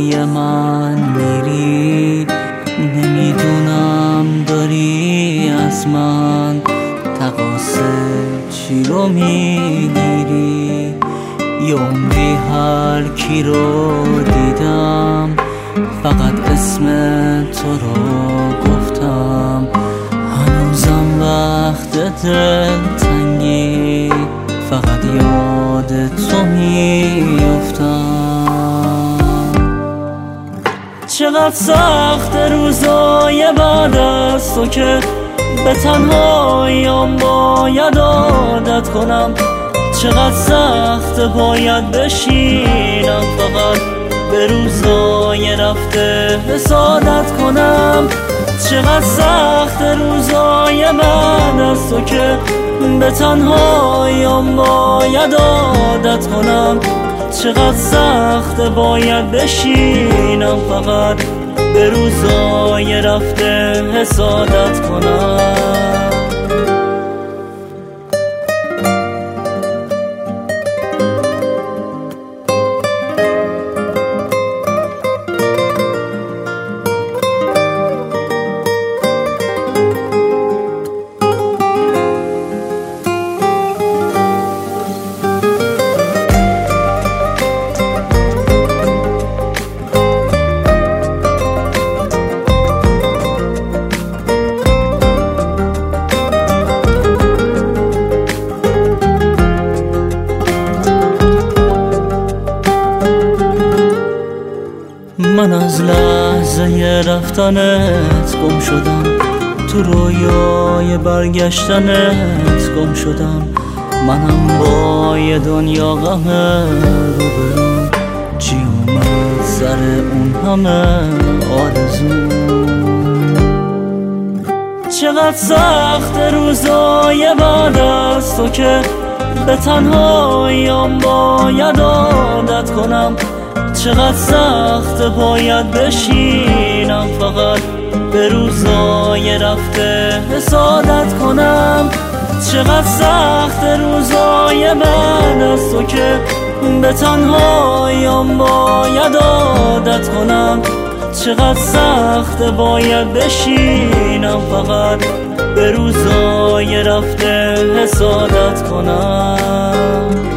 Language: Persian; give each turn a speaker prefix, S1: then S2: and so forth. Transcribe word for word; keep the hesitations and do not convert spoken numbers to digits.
S1: روزای من میری، نمیدونم داری از من تقاصه چی رو میگیری. یه عمری هر کی رو دیدم فقط اسم تو رو گفتم. هنوزم وقت دلتنگی فقط یاد تو میافتم. چقدر سخت روزای بعد از تو که به تنهاییم باید عادت کنم. چقدر سخت باید بشینم فقط به روزای رفته حسادت کنم. چقدر سخت روزای بعد از تو که به تنهاییم باید عادت کنم. چقدر سخت باید بشینم فقط به روزای رفته حسادت کنم. من از لحظه رفتنت گم شدم، تو رویای برگشتنت گم شدم. منم با یه دنیا غم روبرو، چی اومد سر اون همه آرزو. چقدر سخت روزای بعد از تو که به تنهاییم باید عادت کنم. چقدر سخت باید بشینم فقط به روزای رفته حسادت کنم. چقدر سخت روزای بعد از تو که به تنهاییم باید عادت کنم. چقدر سخت باید بشینم فقط به روزای رفته حسادت کنم.